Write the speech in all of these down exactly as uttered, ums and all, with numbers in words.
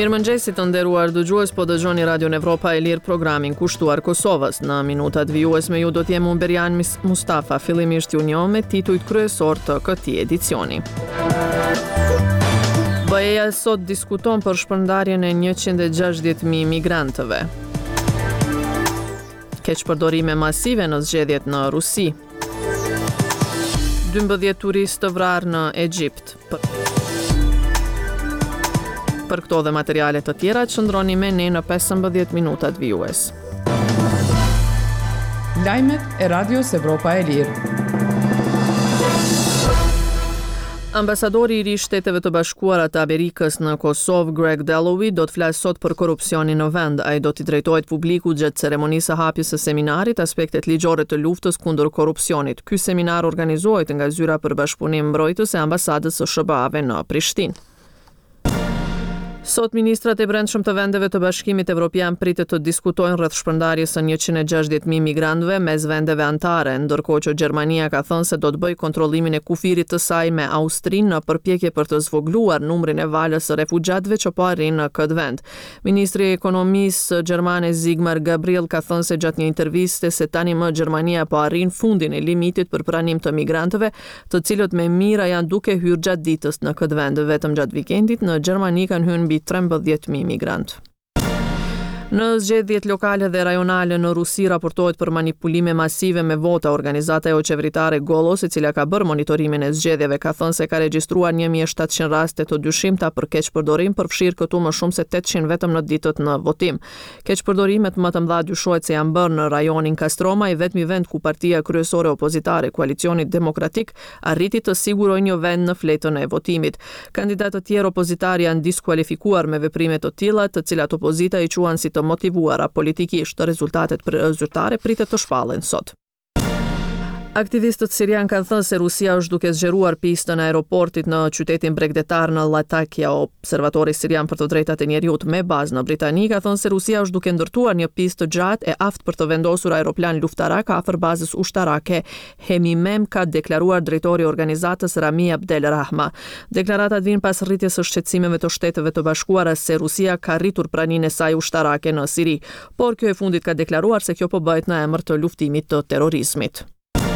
Mirëmëngjesit të nderuar dëgjues, po dëgjoni Radion Evropa e Lirë, programin kushtuar Kosovës. Në minutat vijues me ju do t'jem unë Berian Mustafa, fillimisht ju njoh me titujt kryesor të këtij edicioni. B E A sot diskuton për shpërndarjen e njëqind e gjashtëdhjetë mijë migrantëve. Keqpërdorime masive në zgjedhjet në Rusi. dymbëdhjetë turistë të vrarë në Egjipt. Për këto dhe materiale të tjera, qëndroni me ne në pesëmbëdhjetë minutat vijues. Lajmet e Radios Evropa e Lirë. Ambasadori i ri i Shteteve të Bashkuara të Amerikës në Kosovë, Greg Dalloway, do të flasë sot për korrupsionin në vend. Ai do t'i drejtohet publikut gjatë ceremonisë së hapjes së seminarit Aspektet ligjore të luftës kundër korrupsionit. Ky seminar organizohet nga Zyra për Bashkëpunim Mbrojtës e Ambasadës së S B A-ve në Prishtinë. Sot ministrat e brendshëm të vendeve të Bashkimit Evropian pritet të diskutojnë rreth shpërndarjes së njëqind e gjashtëdhjetë mijë migrantëve mes vendeve anëtare, ndërkohë që Gjermania ka thënë se do të bëjë kontrollimin e kufirit të saj me Austrinë në përpjekje për të zvogëluar numrin e valës së refugjatëve që po arrin në këtë vend. Ministri i Ekonomisë gjermane Sigmar Gabriel ka thënë se gjatë një interviste se tani më Gjermania po arrin fundin e limitit për pranim të migrantëve, të cilët me mira janë duke hyrë gjatë ditës në këtë vend. Vetëm gjatë vikendit në Gjermani kanë hyrë trembëdhjetë mijë migrantë. Në zgjedhjet lokale dhe rajonale në Rusi raportohet për manipulime masive me vota. Organizata jo qeveritare Golos, e cila ka bërë monitorimin e zgjedhjeve, ka thënë se ka regjistruar një mijë e shtatëqind raste të dyshimta për keqpërdorim, përfshirë këtu më shumë se tetëqind vetëm në ditët në votim. Keqpërdorimet më të mëdha dyshohet se janë bërë në rajonin Kastroma, i vetmi vend ku partia kryesore opozitare, Koalicioni Demokratik, arriti të sigurojë një vend në fletën e votimit. Kandidatë të tjerë opozitar janë diskualifikuar me veprime të tilla, të cilat opozita i quajnë si të motivuara politikisht. Rezultatet zyrtare pritet të shpallen sot. Aktivistët sirian kanë thënë se Rusia është duke zgjeruar pistën e aeroportit në qytetin bregdetar në Latakia. Observatori sirian për të drejtat e njerëzit me bazë në Britani ka thënë se Rusia është duke ndërtuar një pistë të gjatë e aftë për të vendosur aeroplan luftarak afër bazës ushtarake Hemimem, ka deklaruar drejtori i organizatës Rami Abdel Rahma. Deklaratat vijnë pas rritjes së shqetësimeve të Shteteve të Bashkuara se Rusia ka rritur praninë e saj ushtarake në Siri, por kjo e fundit ka deklaruar se kjo po bëhet në emër të luftimit të terrorizmit.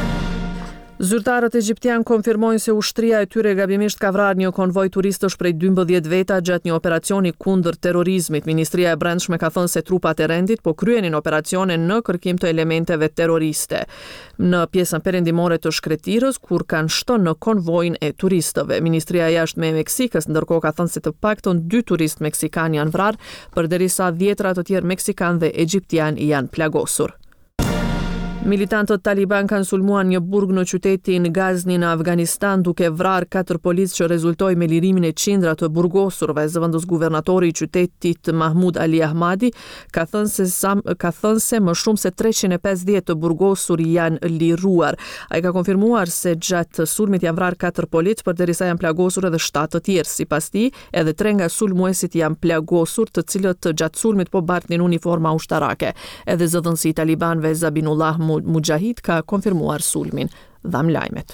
Zyrtarët egjiptian konfirmojnë se ushtria e tyre gabimisht ka vrarë një konvoj turistësh prej dymbëdhjetë veta gjatë një operacioni kundër terrorizmit. Ministria e Brendshme ka thënë se trupat e rendit po kryenin operacione në kërkim të elementeve terroriste në pjesën perëndimore të shkretirës, kur kanë shtonë në konvojin e turistëve. Ministria e Jashtme e Meksikës ndërkohë ka thënë se të paktën dy turistë meksikanë janë vrarë, përderisa dhjetra të tjerë meksikanë dhe egjiptian janë plagosur. Militantët Taliban kanë sulmuar një burg në qytetin Ghazni në Afganistan, duke vrarë katër policë, që rezultoi me lirimin e qindra të burgosurve. Zëvendës guvernatori i qytetit Mahmud Ali Ahmadi ka thënë se sam, ka thënë se më shumë se treqind e pesëdhjetë të burgosur janë liruar. Ai ka konfirmuar se gjatë sulmit janë vrarë katër policë, përderisa janë plagosur edhe shtatë të tjerë. Sipas tij, edhe tre nga sulmuesit janë plagosur, të cilët gjatë sulmit po bartnin uniforma ushtarake. Edhe zëdhënësi i Talibanëve Zabinullah Mujahid ka konfirmuar sulmin. Dham lajmet.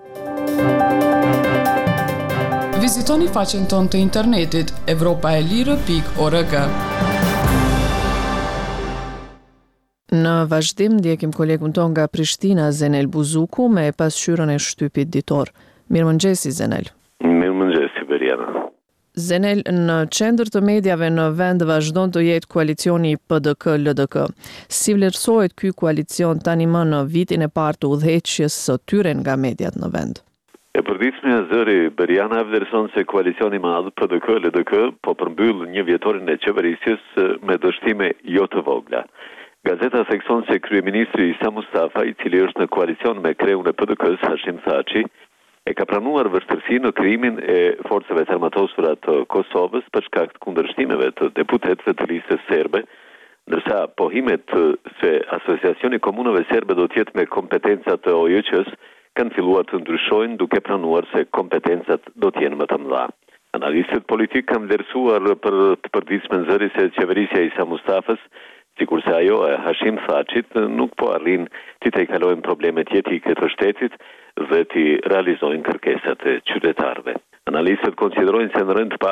Vizitoni faqen tonë të internetit evropa e lirë pikë org. Në vazhdim ndjekim kolegun ton nga Prishtina, Zenel Buzuku, me pasqyrën e shtypit ditor. Mirëmëngjesi Zenel. Mirëmëngjesi Beriana. Zenel, në qendër të medjave në vend vazhdon të jetë koalicioni P D K L D K. Si vlerësohet ky koalicion tani më në vitin e parë të udhëheqjes së tyre nga mediat në vend? E përditshme e zëri Beriana vlerëson se koalicioni i madh P D K L D K po përmbyll një vjetorin e qeverisjes me dështime jo të vogla. Gazeta thekson se kryeministri Isa Mustafa, i cili është në koalicion me kreun e P D K-s Hashim Thaçi, e ka pranuar vështirësi në krijimin e forcave të armatosura të Kosovës për shkak të kundërshtimeve të deputetëve të listës serbe, ndërsa pohimet se Asociacioni i Komunave Serbe do të jetë me kompetencat të O J Q-s kanë filluar të ndryshojnë, duke pranuar se kompetencat do të jenë më të mëdha. Analistët politik kanë vlerësuar për të përditshme zëri se qeverisja e Isa Mustafës, sikurse ajo e Hashim Thaçit, nuk po arrin të tejkalojnë problemet jetike të shtetit dhe të realizojnë kërkesat e qytetarëve. Analistët konsiderojnë se në rënd të parë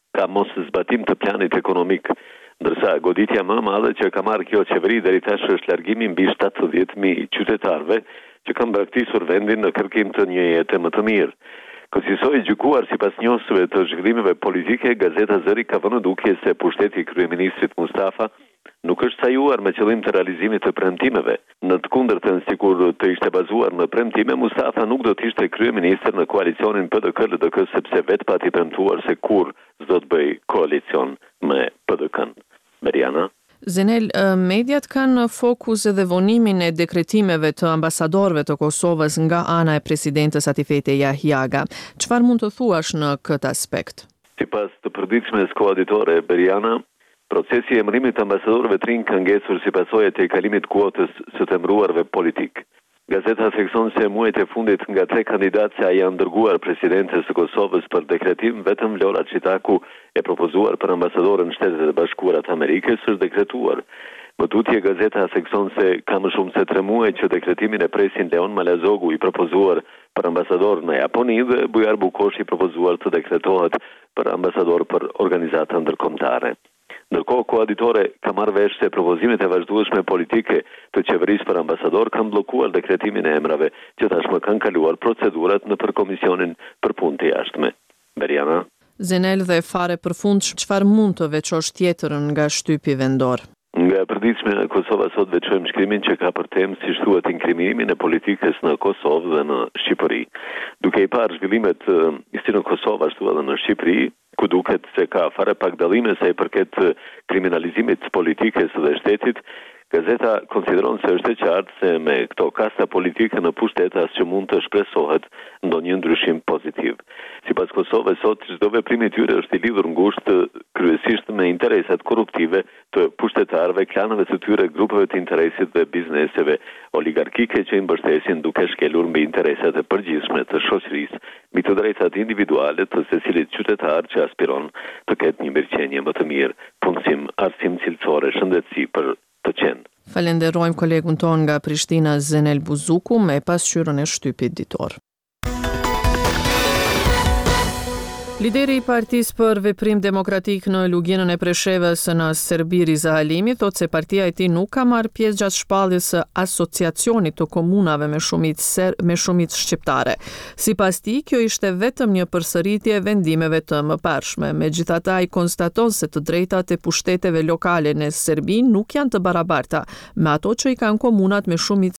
ka mos zbatim të planit ekonomik, ndërsa goditja më e madhe që ka marrë kjo qeveri deri tash është largimi mbi shtatëdhjetë mijë qytetarëve që kanë braktisur vendin në kërkim të një jete më të mirë. Kësaj gjykuar sipas njofsve të zhvillimeve politike, Gazeta Zëri ka vënë dukje se pushteti i kryeministrit Mustafa nuk është sajuar me qëllim të realizimit të premtimeve. Në të kundërtën, sikur të ishte bazuar në premtime, Mustafa nuk do të ishte kryeminist në koalicionin P D K L D K sepse vetë pati premtuar se kur s'do të bëj koalicion me P D K-n. Beriana. Zenel, mediat kanë fokus edhe vonimin e dekretimeve të ambasadorëve të Kosovës nga ana e presidentes Atifete Jahjaga. Çfarë mund të thuash në këtë aspekt? Sipas të përditshmes koauditore Beriana, procesi i emërimit të ambasadorëve të rinj ka ngesur si pasojë të kalimit kuotës së të emëruarve politik. Gazeta thekson se muajt e fundit nga tre kandidatë që janë dërguar presidentes së Kosovës për dekretim, vetëm Vlora Çitaku e propozuar për ambasadorën në Shtetet e Bashkuara të Amerikës është dekretuar. Më tutje, Gazeta thekson se ka më shumë se tre muaj që dekretimin e presin Leon Malazogu i propozuar për ambasador në Japoni dhe Bujar Bukoshi i propozuar të dekretohet për ambasador për organizata ndërkombëtare. Ndërkohë, koauditore ka marrë vesh se propozimet e vazhdueshme politike të qeverisë për ambasador kanë bllokuar dekretimin e emrave që tashmë kanë kaluar procedurat në për Komisionin për Punë të Jashtme. Beriana. Zenel, dhe fare përfund, çfarë mund të veçosh tjetërën nga shtypi vendor? Nga e përditshme në Kosovë sot veçojmë shkrimin që ka për temë si thuhet inkriminimin e politikës në Kosovë dhe në Shqipëri. Duke i parë zhvillimet si në Kosovë ashtu edhe në Shqipëri, ku duket se ka fare pak dallime sa i përket kriminalizimit politikës dhe shtetit, Gazeta konsideron se është e qartë se me këto kasta politike në pushtet as që mund të shpresohet ndonjë ndryshim pozitiv. Sipas Kosovës sot, çdo veprim i tyre është i lidhur ngushtë kryesisht me interesat korruptive të pushtetarëve, klaneve të tyre, grupeve të interesit dhe bizneseve oligarkike që i mbështesin duke shkelur mbi interesat e përgjithshme të shoqërisë, mbi të drejtat individuale të secilit qytetar që aspiron të ketë një mirëqenie më të mirë, punësim, arsim cilësore, shëndetësi për të qenë. Falenderojmë kolegun ton nga Prishtina, Zenel Buzuku, me pasqyrën e shtypit ditor. Lideri i Partisë për Veprim Demokratik në luginën e Preshevës në Serbi, Riza Halimi, thot se partia e tij nuk ka marrë pjesë gjatë shpalljes së asociacionit të komunave me shumicë ser, me shumicë shqiptare. Sipas tij, kjo ishte vetëm një përsëritje e vendimeve të mëparshme. Megjithatë, ai konstaton se të drejtat e pushteteve lokale në Serbi nuk janë të barabarta me ato që i kanë komunat me shumicë